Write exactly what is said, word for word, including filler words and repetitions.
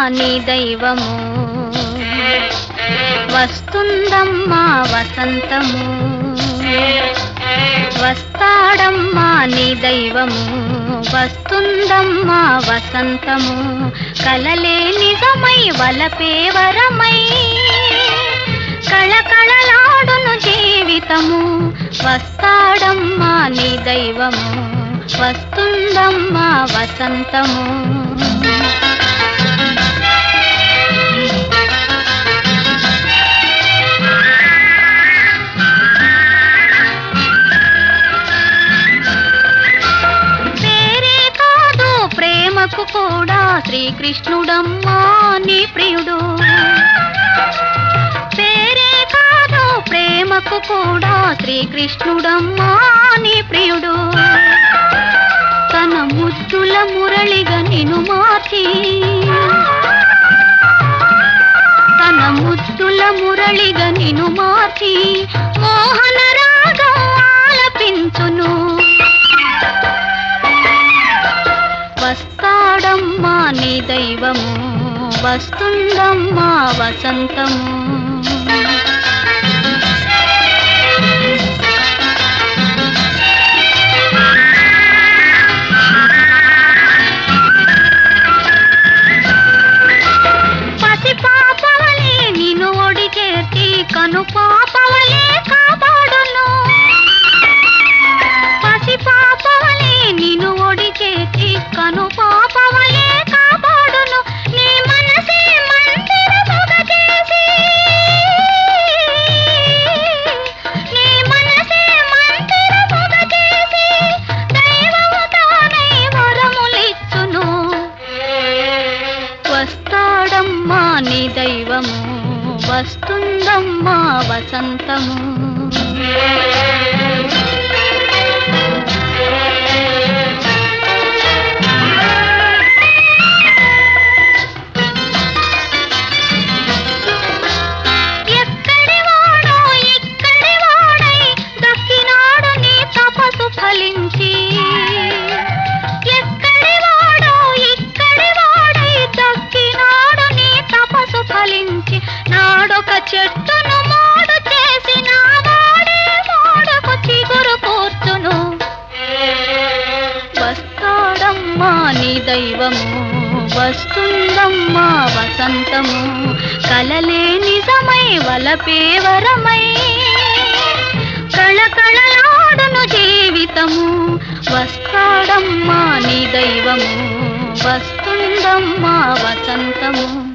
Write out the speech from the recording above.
నీ దైవము, వస్తుందమ్మా వసంతము. వస్తాడమ్మా నీ దైవము, వస్తుందమ్మా వసంతము. కలలే నిజమై వలపే వరమై కళకళలాడును జీవితము. వస్తాడమ్మా నీ దైవము, వస్తుందమ్మా వసంతము. పేరే కాదు ప్రేమకు కూడా శ్రీకృష్ణుడమ్మా నీ ప్రియుడు. పేరే కాదు ప్రేమకు కూడా శ్రీకృష్ణుడమ్మా నీ ప్రియుడు. తన ముద్దుల మురళిగా నిన్ను మార్చి, తన ముద్దుల మురళిగా నిన్ను మార్చి మోహన రాగం ఆలపించును. వస్తాడమ్మా నీ దైవము, వస్తుందమ్మా వసంతము. పసిపాపవలే నిన్ను ఒడి చేర్చి కను పాపవలే కాపాడును. పసిపాపవలే నిన్ను ఒడి చేర్చి కను పాపవలే కాపాడును. నీ మనసే మందిరముగా చేసి, నీ మనసే మందిరముగా చేసి దైవము తానై వరములిచ్చును. వస్తాడమ్మా నీ దైవము, వస్తుందమ్మా వసంతము. ఎక్కడి వాడో ఇక్కడి వాడై దక్కినాడు నీ తపసు ఫలించి. ఎక్కడి వాడో ఇక్కడి వాడై దక్కినాడు నీ తపసు ఫలించి. నాడొక చెట్టును మోడు చేసి నా వాడే మోడకు చిగురు కూర్చును. వస్తాడమ్మా నీ దైవము, వస్తుందమ్మా వసంతము. కలలే నిజమై వలపే వరమై కళకళలాడును జీవితము. వస్తాడమ్మా నీ దైవము, వస్తుందమ్మా వసంతము.